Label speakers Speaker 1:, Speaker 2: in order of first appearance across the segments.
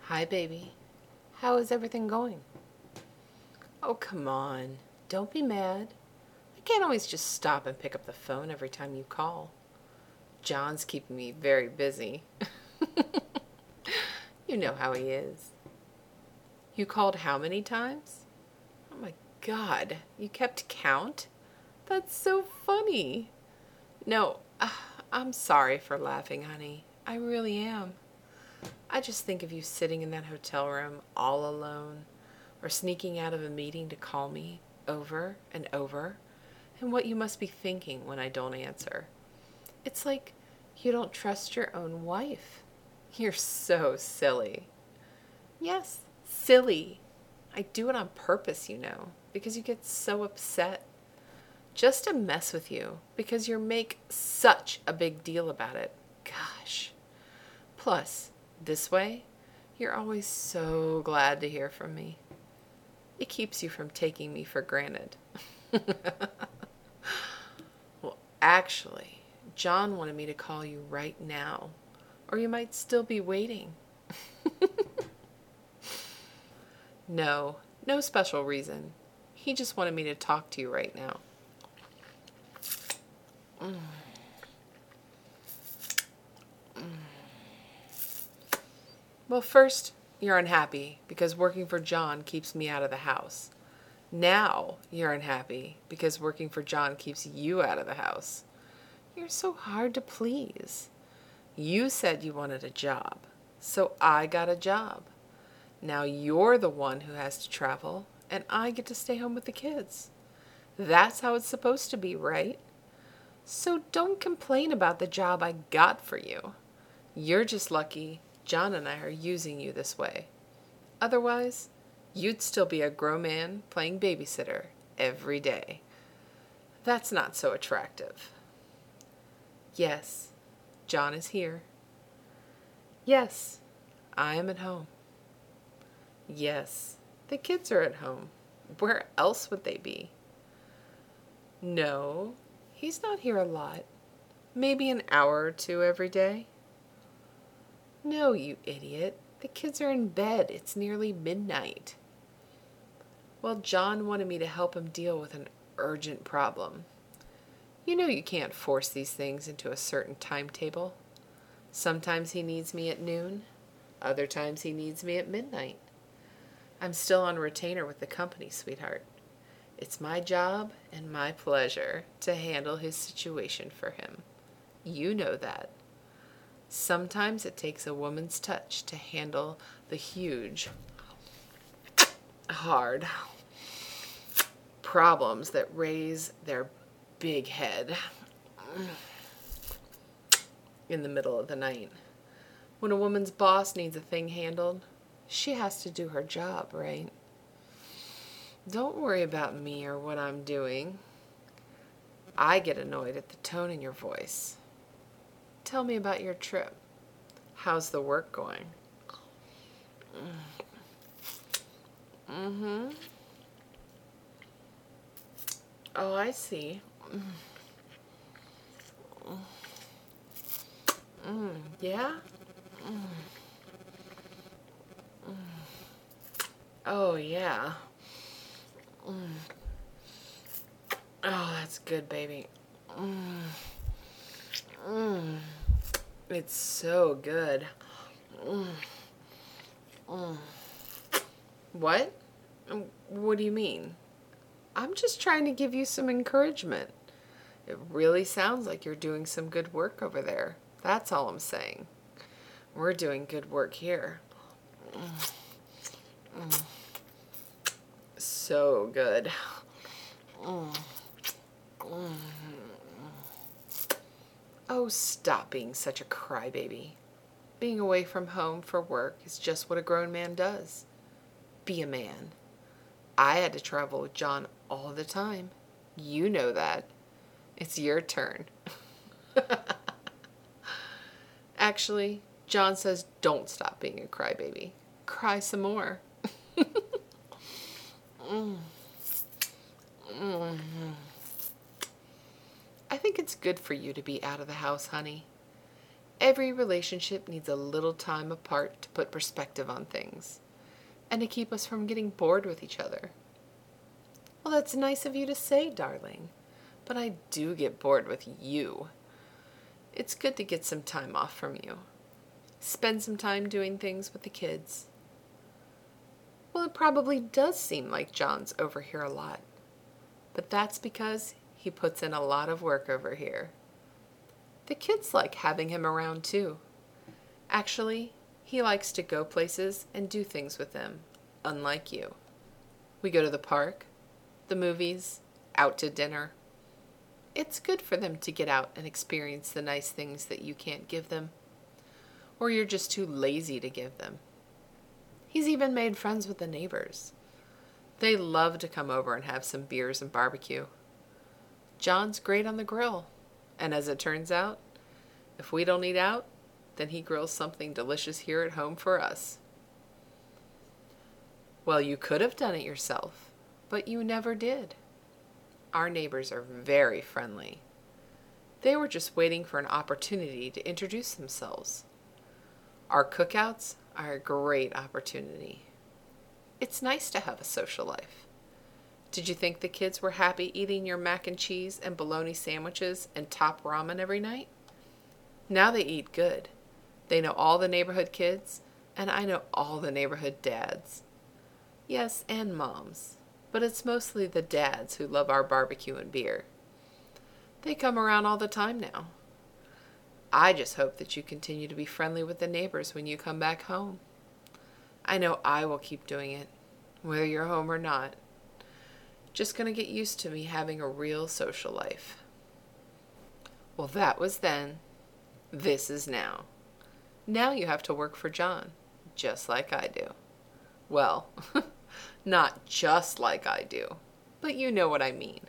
Speaker 1: Hi, baby. How is everything going? Oh, come on. Don't be mad. I can't always just stop and pick up the phone every time you call. John's keeping me very busy. You know how he is. You called how many times? Oh my God, you kept count? That's so funny. No, I'm sorry for laughing, honey. I really am. I just think of you sitting in that hotel room all alone, or sneaking out of a meeting to call me over and over, and what you must be thinking when I don't answer. It's like you don't trust your own wife. You're so silly. Yes, silly. I do it on purpose, because you get so upset. Just to mess with you, because you make such a big deal about it. Gosh. Plus, this way, you're always so glad to hear from me. It keeps you from taking me for granted. Well, actually, John wanted me to call you right now, or you might still be waiting. No, no special reason. He just wanted me to talk to you right now. Well, first, you're unhappy because working for John keeps me out of the house. Now, you're unhappy because working for John keeps you out of the house. You're so hard to please. You said you wanted a job, so I got a job. Now you're the one who has to travel, and I get to stay home with the kids. That's how it's supposed to be, right? So don't complain about the job I got for you. You're just lucky John and I are using you this way. Otherwise, you'd still be a grown man playing babysitter every day. That's not so attractive. Yes, John is here. Yes, I am at home. Yes, the kids are at home. Where else would they be? No, he's not here a lot. Maybe an hour or two every day. No, you idiot. The kids are in bed. It's nearly midnight. Well, John wanted me to help him deal with an urgent problem. You know you can't force these things into a certain timetable. Sometimes he needs me at noon. Other times he needs me at midnight. I'm still on retainer with the company, sweetheart. It's my job and my pleasure to handle his situation for him. You know that. Sometimes it takes a woman's touch to handle the huge, hard problems that raise their big head in the middle of the night. When a woman's boss needs a thing handled, she has to do her job, right? Don't worry about me or what I'm doing. I get annoyed at the tone in your voice. Tell me about your trip. How's the work going? Mm-hmm. Oh, I see. Yeah? Oh, yeah. Oh, that's good, baby. It's so good. What? What do you mean? I'm just trying to give you some encouragement. It really sounds like you're doing some good work over there. That's all I'm saying. We're doing good work here. So good. Oh, stop being such a crybaby. Being away from home for work is just what a grown man does. Be a man. I had to travel with John all the time. You know that. It's your turn. Actually, John says don't stop being a crybaby. Cry some more. I think it's good for you to be out of the house, honey. Every relationship needs a little time apart to put perspective on things and to keep us from getting bored with each other. Well, that's nice of you to say, darling, but I do get bored with you. It's good to get some time off from you. Spend some time doing things with the kids. Well, it probably does seem like John's over here a lot, but that's because he puts in a lot of work over here. The kids like having him around too. Actually, he likes to go places and do things with them, unlike you. We go to the park, the movies, out to dinner. It's good for them to get out and experience the nice things that you can't give them, or you're just too lazy to give them. He's even made friends with the neighbors. They love to come over and have some beers and barbecue. John's great on the grill, and as it turns out, if we don't eat out, then he grills something delicious here at home for us. Well, you could have done it yourself, but you never did. Our neighbors are very friendly. They were just waiting for an opportunity to introduce themselves. Our cookouts are a great opportunity. It's nice to have a social life. Did you think the kids were happy eating your mac and cheese and bologna sandwiches and top ramen every night? Now they eat good. They know all the neighborhood kids, and I know all the neighborhood dads. Yes, and moms, but it's mostly the dads who love our barbecue and beer. They come around all the time now. I just hope that you continue to be friendly with the neighbors when you come back home. I know I will keep doing it, whether you're home or not. Just gonna get used to me having a real social life. Well, that was then. This is now. Now you have to work for John, just like I do. Well, not just like I do, but you know what I mean.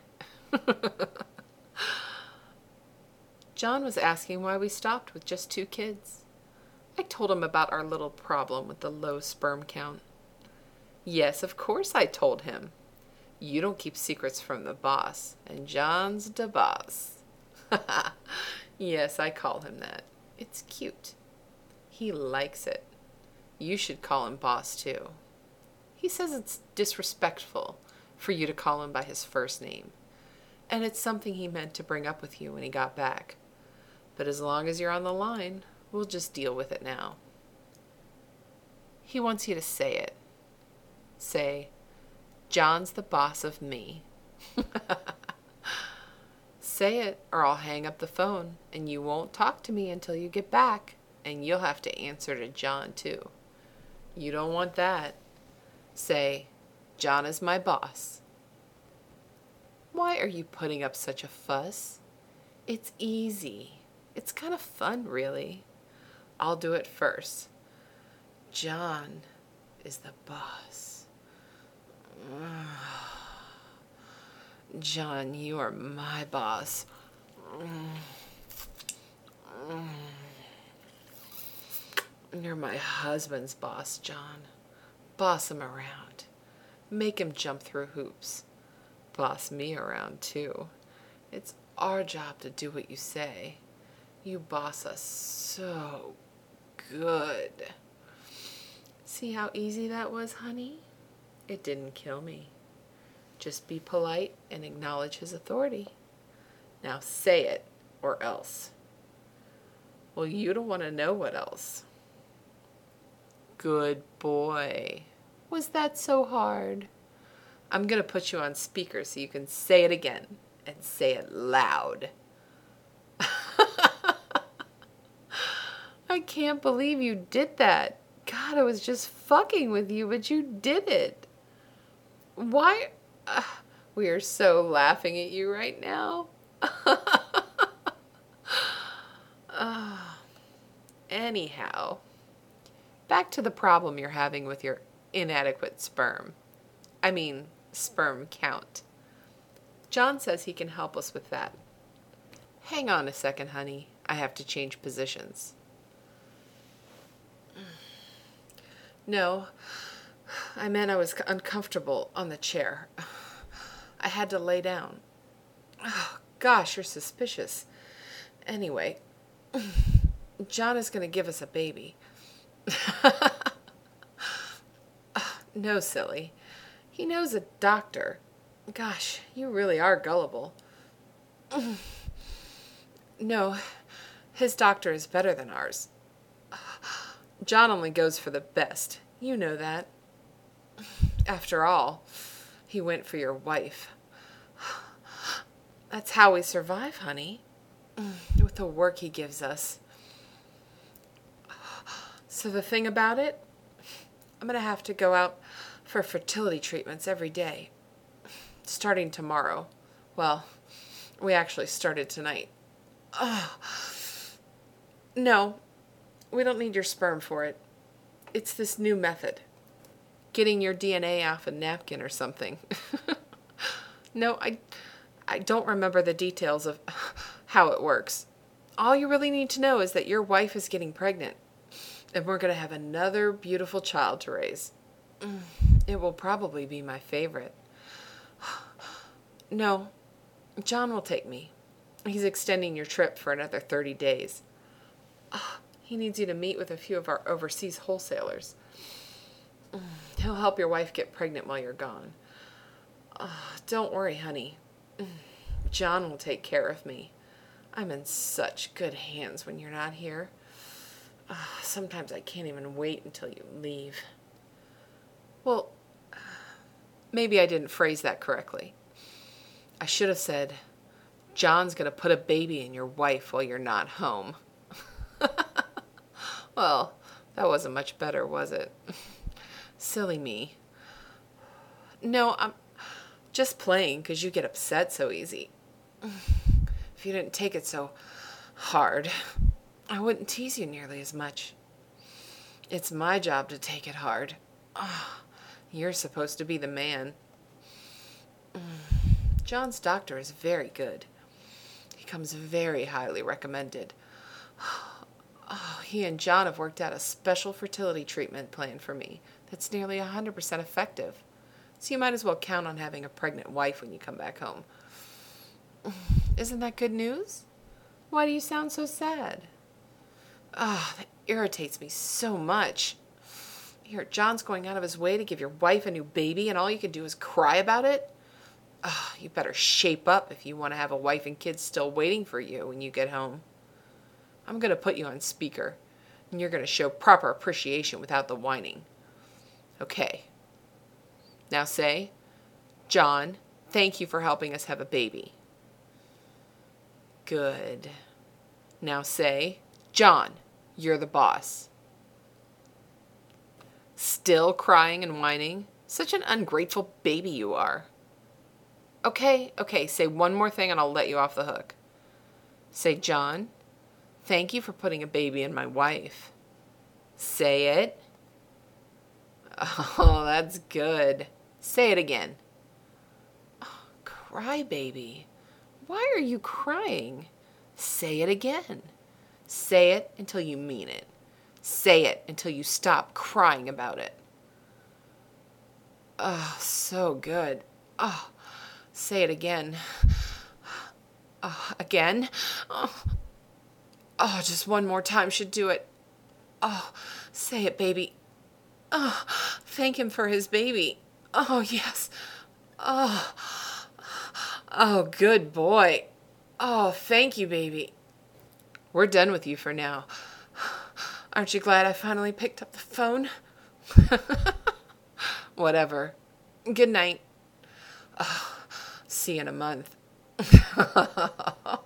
Speaker 1: John was asking why we stopped with just 2 kids. I told him about our little problem with the low sperm count. Yes, of course I told him. You don't keep secrets from the boss, and John's the boss. Yes, I call him that. It's cute. He likes it. You should call him boss too. He says it's disrespectful for you to call him by his first name, and it's something he meant to bring up with you when he got back. But as long as you're on the line, we'll just deal with it now. He wants you to say it. Say, John's the boss of me. Say it, or I'll hang up the phone, and you won't talk to me until you get back, and you'll have to answer to John too. You don't want that. Say, John is my boss. Why are you putting up such a fuss? It's easy. It's kind of fun, really. I'll do it first. John is the boss. John, you are my boss. You're my husband's boss, John. Boss him around. Make him jump through hoops. Boss me around, too. It's our job to do what you say. You boss us so good. See how easy that was, honey? It didn't kill me. Just be polite and acknowledge his authority. Now say it, or else. Well, you don't want to know what else. Good boy. Was that so hard? I'm going to put you on speaker so you can say it again, and say it loud. I can't believe you did that. God, I was just fucking with you, but you did it. Why? We are so laughing at you right now. Anyhow, back to the problem you're having with your inadequate sperm. I mean, sperm count. John says he can help us with that. Hang on a second, honey. I have to change positions. No, I meant I was uncomfortable on the chair. I had to lay down. Oh, gosh, you're suspicious. Anyway, John is going to give us a baby. No, silly. He knows a doctor. Gosh, you really are gullible. No, his doctor is better than ours. John only goes for the best. You know that. After all, he went for your wife. That's how we survive, honey. With the work he gives us. So the thing about it, I'm going to have to go out for fertility treatments every day. Starting tomorrow. Well, we actually started tonight. No, we don't need your sperm for it. It's this new method. Getting your DNA off a napkin or something. No, I don't remember the details of how it works. All you really need to know is that your wife is getting pregnant. And we're going to have another beautiful child to raise. It will probably be my favorite. No, John will take me. He's extending your trip for another 30 days. He needs you to meet with a few of our overseas wholesalers. He'll help your wife get pregnant while you're gone. Don't worry, honey. John will take care of me. I'm in such good hands when you're not here. Sometimes I can't even wait until you leave. Well, maybe I didn't phrase that correctly. I should have said, John's going to put a baby in your wife while you're not home. Well, that wasn't much better, was it? Silly me. No, I'm just playing because you get upset so easy. If you didn't take it so hard, I wouldn't tease you nearly as much. It's my job to take it hard. You're supposed to be the man. John's doctor is very good. He comes very highly recommended. He and John have worked out a special fertility treatment plan for me that's nearly 100% effective. So you might as well count on having a pregnant wife when you come back home. Isn't that good news? Why do you sound so sad? That irritates me so much. Here, John's going out of his way to give your wife a new baby, and all you can do is cry about it? You better shape up if you want to have a wife and kids still waiting for you when you get home. I'm going to put you on speaker, and you're going to show proper appreciation without the whining. Okay. Now say, John, thank you for helping us have a baby. Good. Now say, John, you're the boss. Still crying and whining? Such an ungrateful baby you are. Okay, say one more thing and I'll let you off the hook. Say, John, thank you for putting a baby in my wife. Say it. Oh, that's good. Say it again. Oh, cry, baby. Why are you crying? Say it again. Say it until you mean it. Say it until you stop crying about it. Oh, so good. Oh, say it again. Again? Oh, just one more time should do it. Oh, say it, baby. Oh, thank him for his baby. Oh, yes. Oh, good boy. Oh, thank you, baby. We're done with you for now. Aren't you glad I finally picked up the phone? Whatever. Good night. See you in a month.